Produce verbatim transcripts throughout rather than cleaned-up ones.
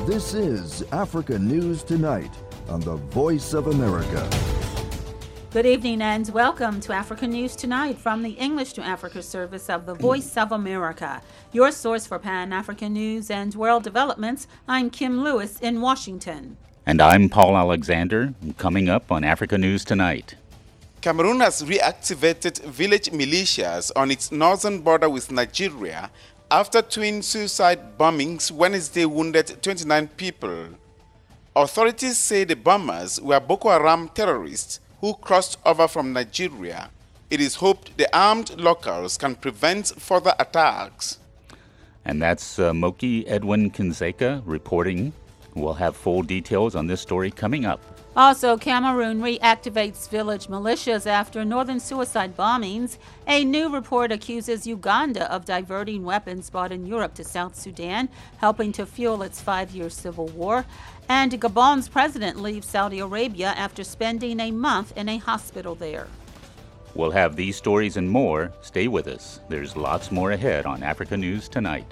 This is Africa News Tonight on the Voice of America. Good evening and welcome to Africa News Tonight from the English to Africa service of the Voice of America. Your source for Pan-African news and world developments. I'm Kim Lewis in Washington. And I'm Paul Alexander, coming up on Africa News Tonight. Cameroon has reactivated village militias on its northern border with Nigeria after twin suicide bombings Wednesday wounded twenty-nine people. Authorities say the bombers were Boko Haram terrorists who crossed over from Nigeria. It is hoped the armed locals can prevent further attacks. And that's uh, Moki Edwin Kinzeka reporting. We'll have full details on this story coming up. Also, Cameroon reactivates village militias after northern suicide bombings. A new report accuses Uganda of diverting weapons bought in Europe to South Sudan, helping to fuel its five-year civil war. And Gabon's president leaves Saudi Arabia after spending a month in a hospital there. We'll have these stories and more. Stay with us. There's lots more ahead on Africa News Tonight.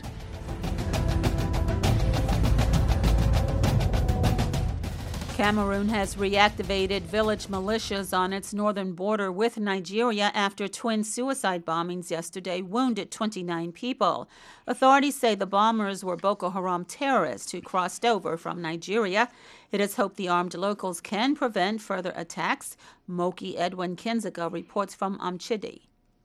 Cameroon has reactivated village militias on its northern border with Nigeria after twin suicide bombings yesterday wounded twenty-nine people. Authorities say the bombers were Boko Haram terrorists who crossed over from Nigeria. It is hoped the armed locals can prevent further attacks. Moki Edwin Kinzeka reports from Amchidi.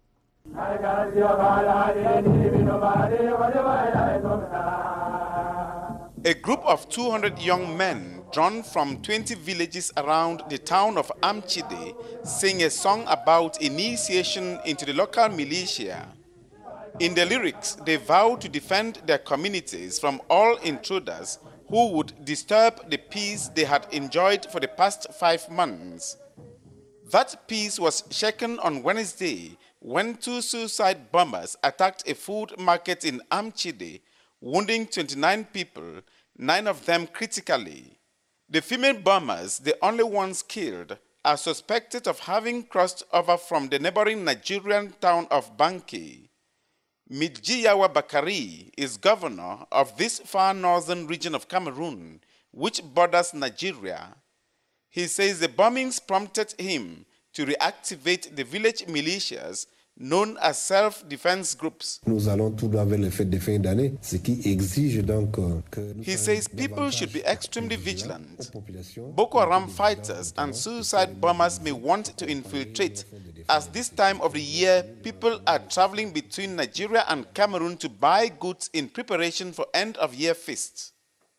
A group of two hundred young men drawn from twenty villages around the town of Amchide sing a song about initiation into the local militia. In the lyrics, they vow to defend their communities from all intruders who would disturb the peace they had enjoyed for the past five months. That peace was shaken on Wednesday when two suicide bombers attacked a food market in Amchide, wounding twenty-nine people, nine of them critically. The female bombers, the only ones killed, are suspected of having crossed over from the neighboring Nigerian town of Banki. Midjiyawa Bakari is governor of this far northern region of Cameroon, which borders Nigeria. He says the bombings prompted him to reactivate the village militias known as self-defense groups. He says people should be extremely vigilant. Boko Haram fighters and suicide bombers may want to infiltrate, as this time of the year people are traveling between Nigeria and Cameroon to buy goods in preparation for end-of-year feasts.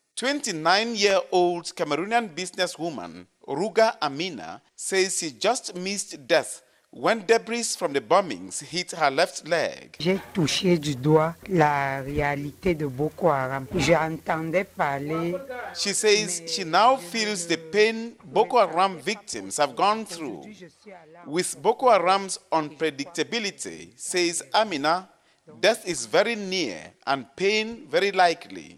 twenty-nine-year-old Cameroonian businesswoman Ruga Amina says she just missed death when debris from the bombings hit her left leg. J'ai touché du doigt la réalité de Boko Haram. J'entendais parler. She says she now feels the pain Boko Haram victims have gone through. With Boko Haram's unpredictability, says Amina, death is very near and pain very likely.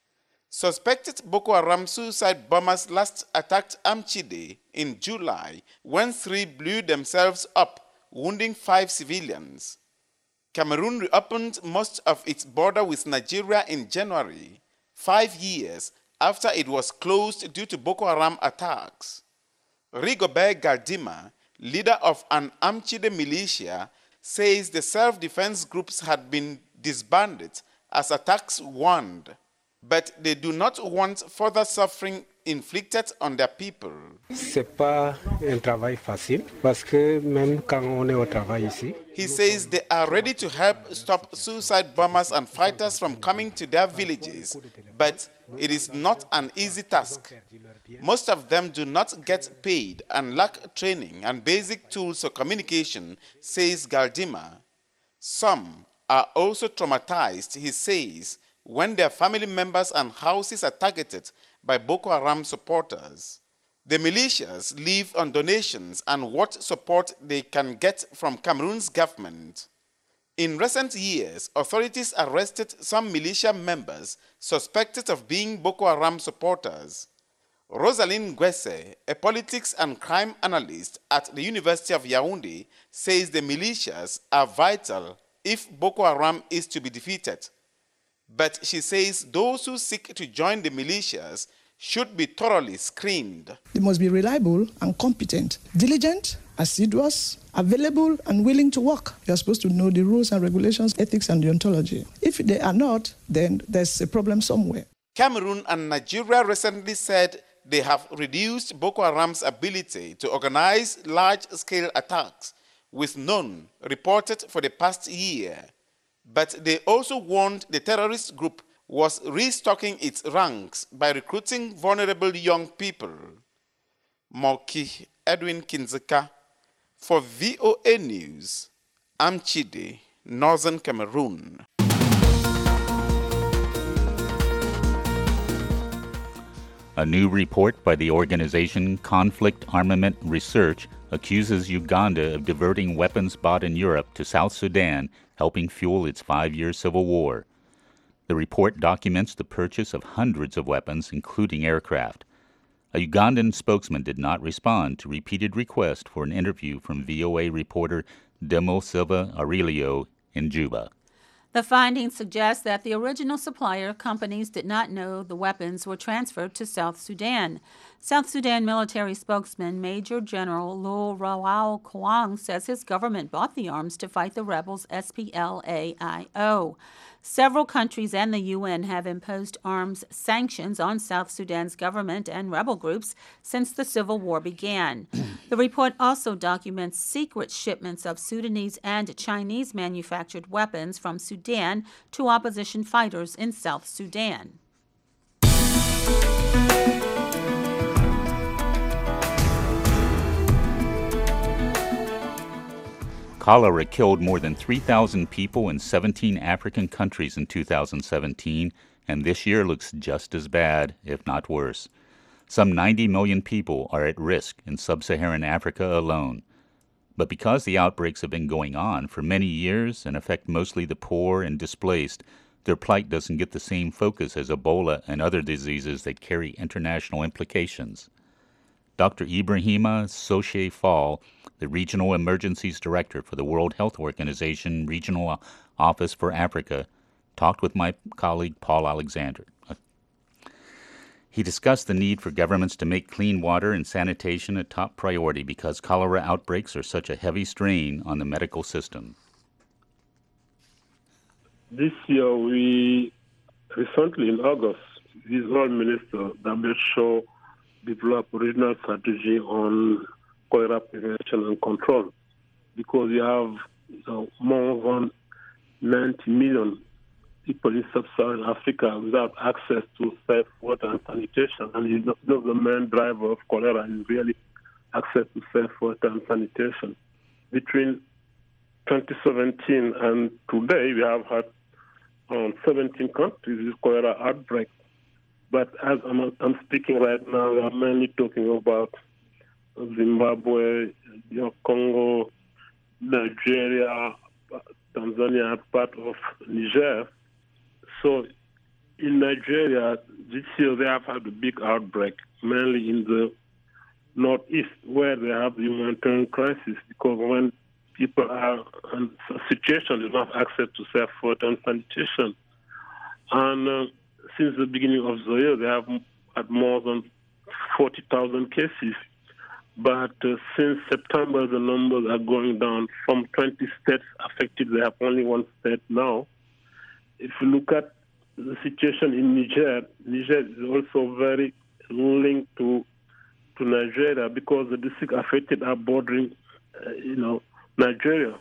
Suspected Boko Haram suicide bombers last attacked Amchide in July when three blew themselves up, wounding five civilians. Cameroon reopened most of its border with Nigeria in January, five years after it was closed due to Boko Haram attacks. Rigobert Gardima, leader of an Amchide militia, says the self-defense groups had been disbanded as attacks warned, but they do not want further suffering inflicted on their people. C'est pas un travail facile parce que même quand on est au travail ici. He says they are ready to help stop suicide bombers and fighters from coming to their villages, but it is not an easy task. Most of them do not get paid and lack training and basic tools for communication, says Gardima. Some are also traumatized, he says, when their family members and houses are targeted by Boko Haram supporters. The militias live on donations and what support they can get from Cameroon's government. In recent years, authorities arrested some militia members suspected of being Boko Haram supporters. Rosalind Gwese, a politics and crime analyst at the University of Yaoundé, says the militias are vital if Boko Haram is to be defeated. But she says those who seek to join the militias should be thoroughly screened. They must be reliable and competent, diligent, assiduous, available, and willing to work. You are supposed to know the rules and regulations, ethics, and deontology. If they are not, then there's a problem somewhere. Cameroon and Nigeria recently said they have reduced Boko Haram's ability to organize large-scale attacks, with none reported for the past year. But they also warned the terrorist group was restocking its ranks by recruiting vulnerable young people. Moki Edwin Kinzeka for V O A News, Amchide, Northern Cameroon. A new report by the organization Conflict Armament Research accuses Uganda of diverting weapons bought in Europe to South Sudan, helping fuel its five-year civil war. The report documents the purchase of hundreds of weapons, including aircraft. A Ugandan spokesman did not respond to repeated requests for an interview from V O A reporter Demo Silva Aurelio in Juba. The findings suggest that the original supplier companies did not know the weapons were transferred to South Sudan. South Sudan military spokesman Major General Lu Rawal Kwang says his government bought the arms to fight the rebels S P L A I O. Several countries and the U N have imposed arms sanctions on South Sudan's government and rebel groups since the civil war began. The report also documents secret shipments of Sudanese and Chinese manufactured weapons from Sudan to opposition fighters in South Sudan. Cholera killed more than three thousand people in seventeen African countries in two thousand seventeen, and this year looks just as bad, if not worse. Some ninety million people are at risk in sub-Saharan Africa alone. But because the outbreaks have been going on for many years and affect mostly the poor and displaced, their plight doesn't get the same focus as Ebola and other diseases that carry international implications. Doctor Ibrahima Soche Fall, the Regional Emergencies Director for the World Health Organization Regional Office for Africa, talked with my colleague Paul Alexander. He discussed the need for governments to make clean water and sanitation a top priority because cholera outbreaks are such a heavy strain on the medical system. This year, we recently in August, Visual Minister W H O developed a regional strategy on cholera prevention and control because we have you know, more than ninety million people in sub-Saharan Africa without access to safe water and sanitation. And you know, the main driver of cholera is really access to safe water and sanitation. Between twenty seventeen and today, we have had um, seventeen countries with cholera outbreak. But as I'm, I'm speaking right now, we are mainly talking about Zimbabwe, you know, Congo, Nigeria, Tanzania, part of Niger. So in Nigeria, this year they have had a big outbreak, mainly in the northeast, where they have the humanitarian crisis, because when people are in a situation, they don't have access to safe water and sanitation. And uh, since the beginning of the year, they have had more than forty thousand cases. But uh, since September, the numbers are going down. From twenty states affected, they have only one state now. If you look at the situation in Niger, Niger is also very linked to to Nigeria because the districts affected are bordering, uh, you know, Nigeria.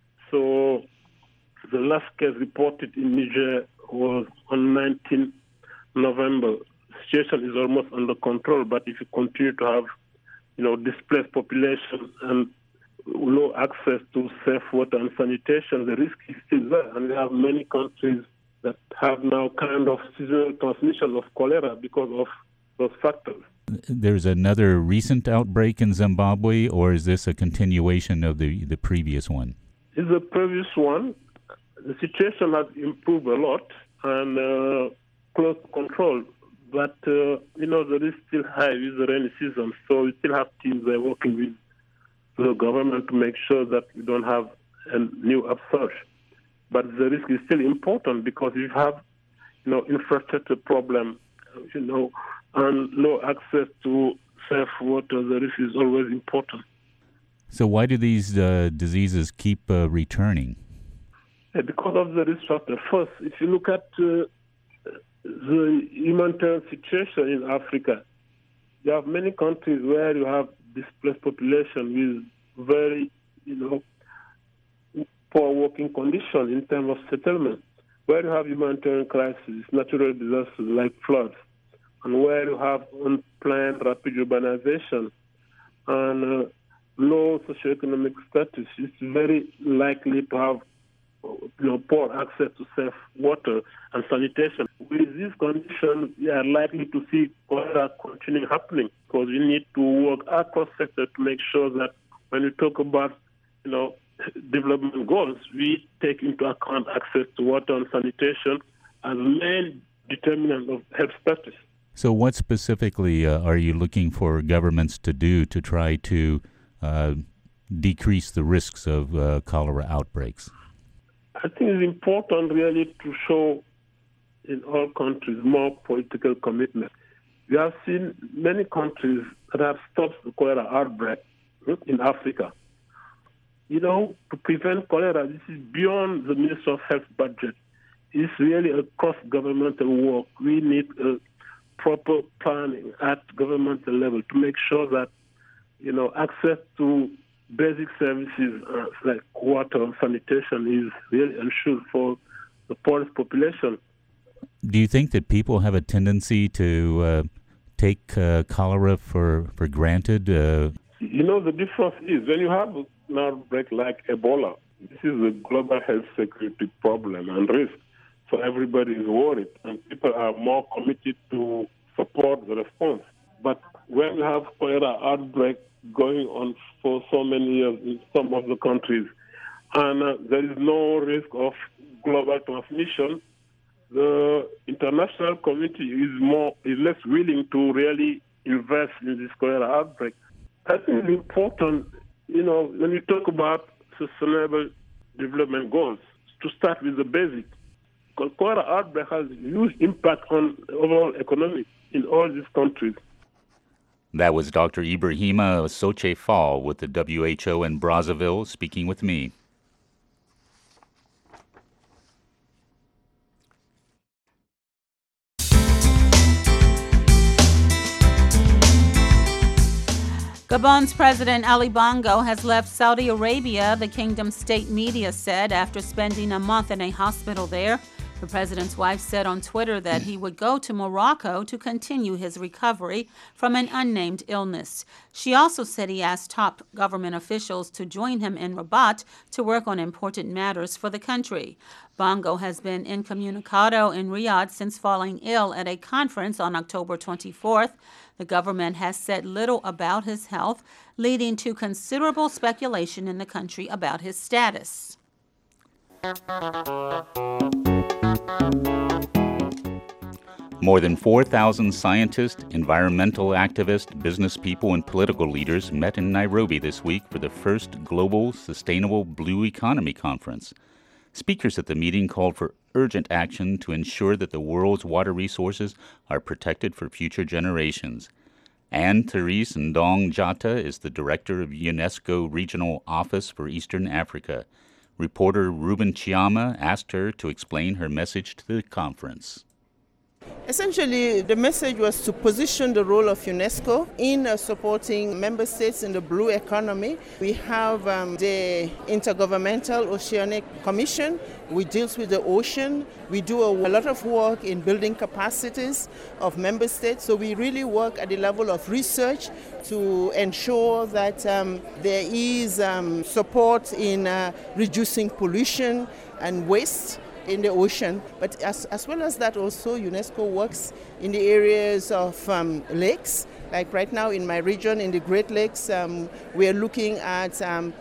So the last case reported in Niger was on nineteenth November. The situation is almost under control, but if you continue to have, you know, displaced population and low access to safe water and sanitation, the risk is still there. And we have many countries that have now kind of seasonal transmission of cholera because of those factors. There's another recent outbreak in Zimbabwe, or is this a continuation of the, the previous one? It's the previous one. The situation has improved a lot and uh, close to control. But, uh, you know, there is still high with the rainy season, so we still have teams there working with the government to make sure that we don't have a new upsurge. But the risk is still important because if you have you know, infrastructure problem, you know, and low access to safe water. The risk is always important. So why do these uh, diseases keep uh, returning? Yeah, because of the risk factor. First, if you look at uh, the humanitarian situation in Africa, you have many countries where you have displaced population with very, you know, poor working conditions in terms of settlement, where you have humanitarian crises, natural disasters like floods, and where you have unplanned rapid urbanization and uh, low socioeconomic status, it's very likely to have, you know, poor access to safe water and sanitation. With these conditions, we are likely to see cholera continuing happening, because we need to work across sectors to make sure that when we talk about, you know, development goals, we take into account access to water and sanitation as main determinant of health status. So what specifically uh, are you looking for governments to do to try to uh, decrease the risks of uh, cholera outbreaks? I think it's important really to show in all countries more political commitment. We have seen many countries that have stopped the cholera outbreak in Africa. You know, to prevent cholera, this is beyond the Ministry of Health budget. It's really a cross-governmental work. We need a proper planning at governmental level to make sure that, you know, access to basic services uh, like water and sanitation is really ensured for the poorest population. Do you think that people have a tendency to uh, take uh, cholera for, for granted? Uh... You know, the difference is when you have an outbreak like Ebola, this is a global health security problem and risk. So everybody is worried, and people are more committed to support the response. But when you have cholera outbreak going on for so many years in some of the countries, and uh, there is no risk of global transmission, the international community is more is less willing to really invest in this cholera outbreak. I think it's important, you know, when you talk about sustainable development goals, to start with the basic. Because cholera outbreak has huge impact on overall economy in all these countries. That was Doctor Ibrahima Soche Fall with the W H O in Brazzaville speaking with me. Gabon's President Ali Bongo has left Saudi Arabia, the kingdom's state media said, after spending a month in a hospital there. The president's wife said on Twitter that he would go to Morocco to continue his recovery from an unnamed illness. She also said he asked top government officials to join him in Rabat to work on important matters for the country. Bongo has been incommunicado in Riyadh since falling ill at a conference on October twenty-fourth. The government has said little about his health, leading to considerable speculation in the country about his status. More than four thousand scientists, environmental activists, business people, and political leaders met in Nairobi this week for the first Global Sustainable Blue Economy Conference. Speakers at the meeting called for urgent action to ensure that the world's water resources are protected for future generations. Anne-Therese Ndong Jata is the director of UNESCO Regional Office for Eastern Africa. Reporter Ruben Chiama asked her to explain her message to the conference. Essentially, the message was to position the role of UNESCO in uh, supporting member states in the blue economy. We have um, the Intergovernmental Oceanic Commission, which deals with the ocean. We do a, a lot of work in building capacities of member states. So we really work at the level of research to ensure that um, there is um, support in uh, reducing pollution and waste in the ocean. But as, as well as that, also UNESCO works in the areas of um, lakes. Like right now in my region, in the Great Lakes, um, we are looking at um,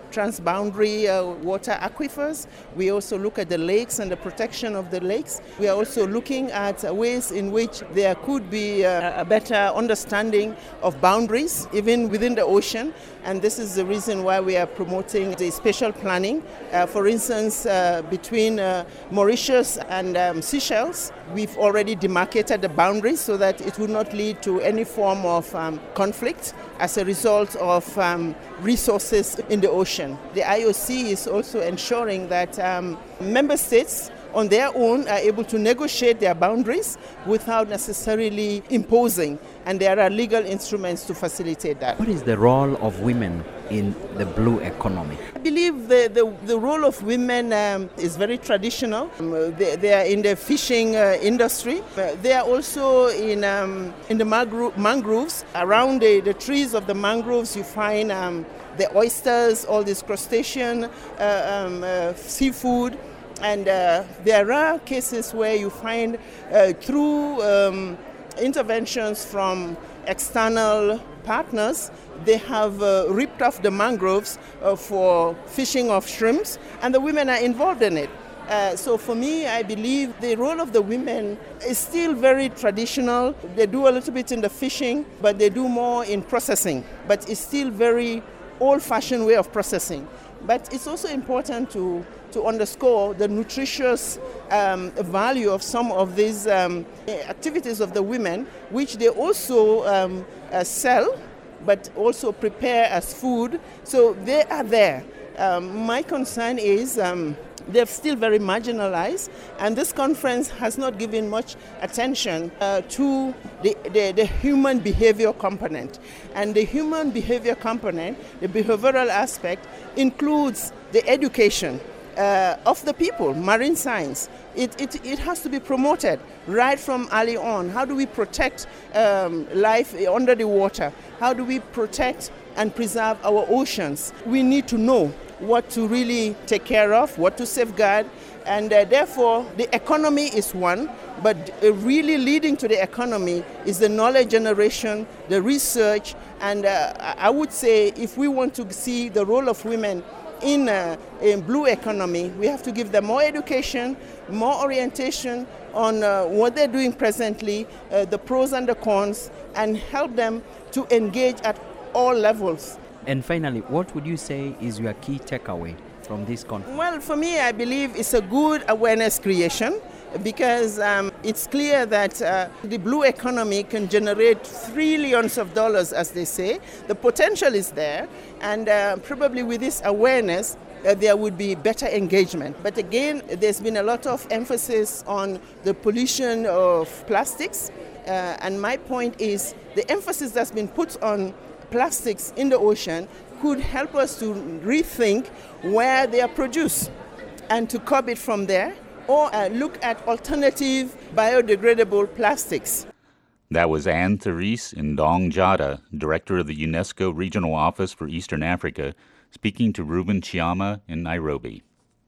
transboundary uh, water aquifers. We also look at the lakes and the protection of the lakes. We are also looking at uh, ways in which there could be uh, a better understanding of boundaries, even within the ocean. And this is the reason why we are promoting the spatial planning. Uh, for instance, uh, between uh, Mauritius and um, Seychelles, we've already demarcated the boundaries so that it will not lead to any form of um, conflict as a result of um, resources in the ocean. The I O C is also ensuring that um, member states on their own are able to negotiate their boundaries without necessarily imposing, and there are legal instruments to facilitate that. What is the role of women in the blue economy? I believe the, the, the role of women um, is very traditional. Um, they, they are in the fishing uh, industry. Uh, they are also in, um, in the mangro- mangroves. Around the, the trees of the mangroves you find um, the oysters, all this crustacean, uh, um, uh, seafood. And uh, there are cases where you find uh, through um, interventions from external partners, they have uh, ripped off the mangroves uh, for fishing of shrimps, and the women are involved in it. Uh, so for me, I believe the role of the women is still very traditional. They do a little bit in the fishing, but they do more in processing. But it's still very old-fashioned way of processing. But it's also important to, to underscore the nutritious um, value of some of these um, activities of the women, which they also um, uh, sell, but also prepare as food. So they are there. Um, my concern is um, they're still very marginalized, and this conference has not given much attention uh, to the, the, the human behavior component. And the human behavior component, the behavioral aspect, includes the education uh, of the people, marine science. It, it, it has to be promoted right from early on. How do we protect um, life under the water? How do we protect and preserve our oceans? We need to know what to really take care of, what to safeguard, and uh, therefore the economy is one, but uh, really leading to the economy is the knowledge generation, the research, and uh, I would say if we want to see the role of women in uh, in blue economy, we have to give them more education, more orientation on uh, what they're doing presently, uh, the pros and the cons, and help them to engage at all levels. And finally, what would you say is your key takeaway from this conference? Well, for me, I believe it's a good awareness creation because um, it's clear that uh, the blue economy can generate trillions of dollars, as they say. The potential is there, and uh, probably with this awareness, uh, there would be better engagement. But again, there's been a lot of emphasis on the pollution of plastics, uh, and my point is the emphasis that's been put on plastics in the ocean could help us to rethink where they are produced and to curb it from there, or uh, look at alternative biodegradable plastics. That was Anne-Therese Ndong-Jada, Director of the UNESCO Regional Office for Eastern Africa, speaking to Ruben Chiama in Nairobi.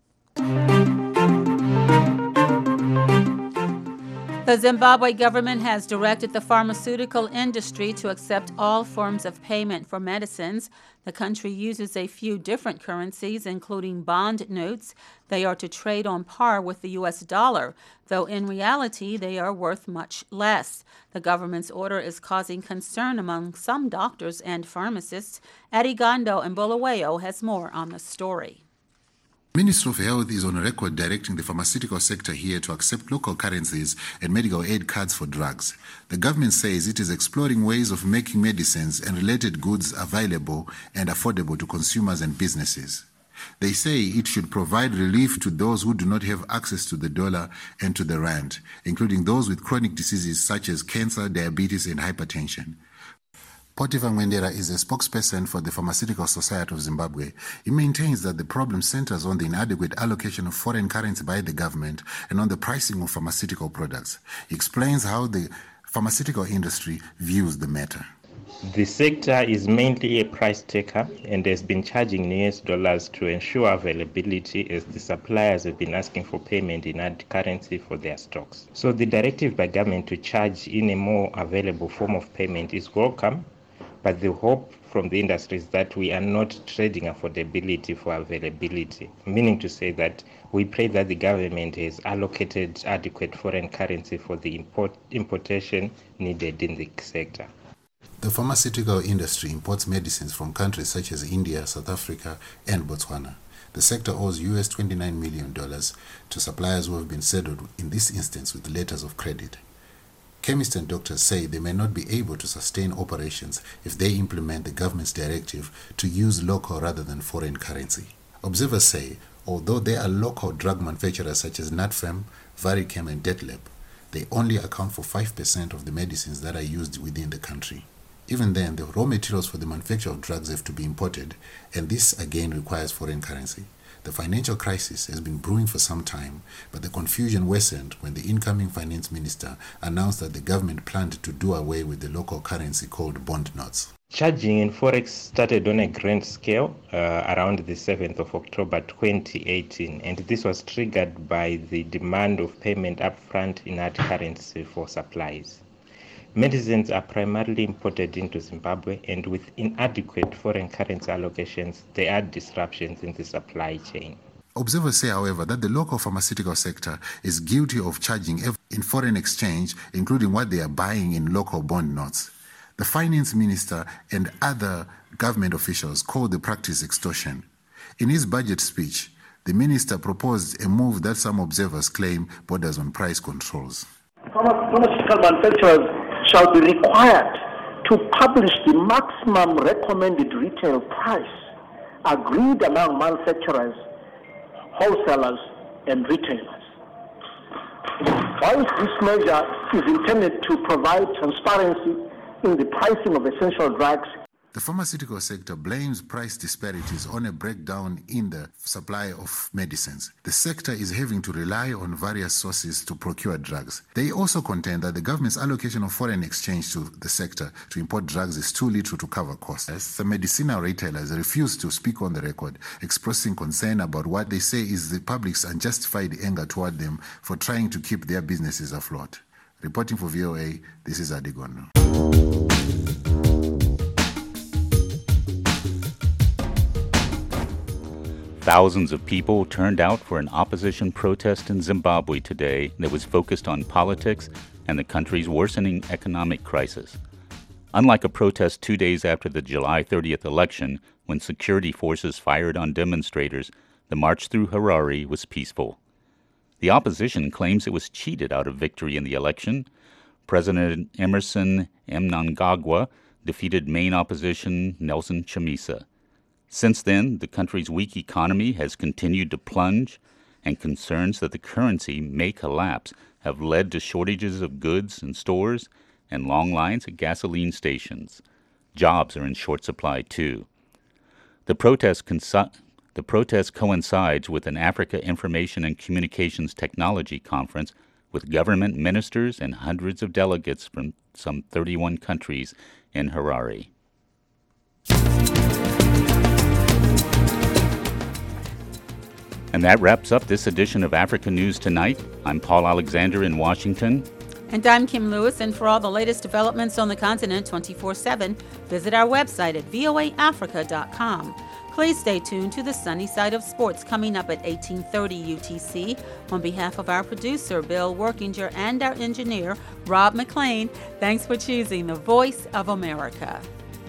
The Zimbabwe government has directed the pharmaceutical industry to accept all forms of payment for medicines. The country uses a few different currencies, including bond notes. They are to trade on par with the U S dollar, though in reality they are worth much less. The government's order is causing concern among some doctors and pharmacists. Arigondo and Bulawayo has more on the story. Minister of Health is on record directing the pharmaceutical sector here to accept local currencies and medical aid cards for drugs. The government says it is exploring ways of making medicines and related goods available and affordable to consumers and businesses. They say it should provide relief to those who do not have access to the dollar and to the rand, including those with chronic diseases such as cancer, diabetes, and hypertension. Potiphar Mwendera is a spokesperson for the Pharmaceutical Society of Zimbabwe. He maintains that the problem centers on the inadequate allocation of foreign currency by the government and on the pricing of pharmaceutical products. He explains how the pharmaceutical industry views the matter. The sector is mainly a price taker and has been charging in U S dollars to ensure availability, as the suppliers have been asking for payment in hard currency for their stocks. So the directive by government to charge in a more available form of payment is welcome, But the hope from the industry is that we are not trading affordability for availability, meaning to say that we pray that the government has allocated adequate foreign currency for the import, importation needed in the sector. The pharmaceutical industry imports medicines from countries such as India, South Africa, and Botswana. The sector owes U S twenty-nine million dollars to suppliers who have been saddled in this instance with letters of credit. Chemists and doctors say they may not be able to sustain operations if they implement the government's directive to use local rather than foreign currency. Observers say, although there are local drug manufacturers such as Natfem, Varichem, and Detlep, they only account for five percent of the medicines that are used within the country. Even then, the raw materials for the manufacture of drugs have to be imported, and this again requires foreign currency. The financial crisis has been brewing for some time, but the confusion worsened when the incoming finance minister announced that the government planned to do away with the local currency called bond notes. Charging in Forex started on a grand scale uh, around the seventh of October twenty eighteen, and this was triggered by the demand of payment upfront in hard currency for supplies. Medicines are primarily imported into Zimbabwe, and with inadequate foreign currency allocations, there are disruptions in the supply chain. Observers say, however, that the local pharmaceutical sector is guilty of charging in foreign exchange, including what they are buying in local bond notes. The finance minister and other government officials call the practice extortion. In his budget speech, the minister proposed a move that some observers claim borders on price controls. Pharmaceutical manufacturers shall be required to publish the maximum recommended retail price agreed among manufacturers, wholesalers, and retailers. While this measure is intended to provide transparency in the pricing of essential drugs, the pharmaceutical sector blames price disparities on a breakdown in the supply of medicines. The sector is having to rely on various sources to procure drugs. They also contend that the government's allocation of foreign exchange to the sector to import drugs is too little to cover costs. The medicinal retailers refuse to speak on the record, expressing concern about what they say is the public's unjustified anger toward them for trying to keep their businesses afloat. Reporting for V O A, this is Adegono. Thousands of people turned out for an opposition protest in Zimbabwe today that was focused on politics and the country's worsening economic crisis. Unlike a protest two days after the July thirtieth election, when security forces fired on demonstrators, the march through Harare was peaceful. The opposition claims it was cheated out of victory in the election. President Emmerson Mnangagwa defeated main opposition Nelson Chamisa. Since then, the country's weak economy has continued to plunge, and concerns that the currency may collapse have led to shortages of goods in stores and long lines at gasoline stations. Jobs are in short supply, too. The protest, consi- the protest coincides with an Africa Information and Communications Technology Conference with government ministers and hundreds of delegates from some thirty-one countries in Harare. And that wraps up this edition of Africa News Tonight. I'm Paul Alexander in Washington. And I'm Kim Lewis, and for all the latest developments on the continent twenty-four seven, visit our website at v o a africa dot com. Please stay tuned to the Sunny Side of Sports coming up at eighteen thirty U T C. On behalf of our producer, Bill Workinger, and our engineer, Rob McLean, thanks for choosing the Voice of America.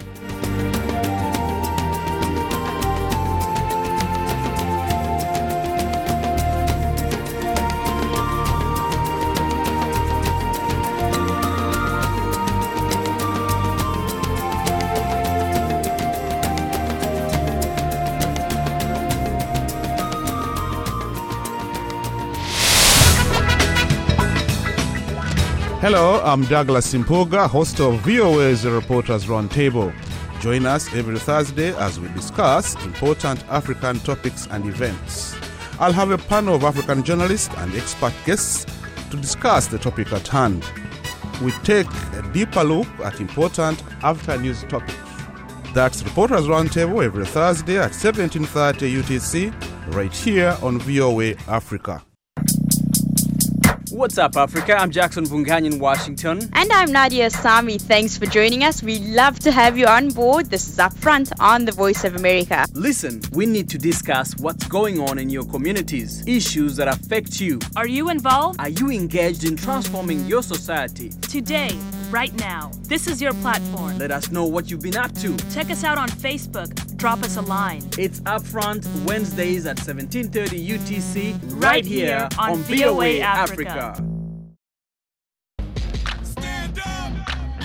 Hello, I'm Douglas Simpoga, host of V O A's Reporters Roundtable. Join us every Thursday as we discuss important African topics and events. I'll have a panel of African journalists and expert guests to discuss the topic at hand. We take a deeper look at important after-news topics. That's Reporters Roundtable every Thursday at seventeen thirty U T C, right here on V O A Africa. What's up, Africa? I'm Jackson Vunganyi in Washington. And I'm Nadia Sami. Thanks for joining us. We love to have you on board. This is Upfront on the Voice of America. Listen, we need to discuss what's going on in your communities, issues that affect you. Are you involved? Are you engaged in transforming your society? Today, right now, this is your platform. Let us know what you've been up to. Check us out on Facebook. Drop us a line. It's Upfront Wednesdays at seventeen thirty U T C, right, right here on, on V O A Africa. Africa.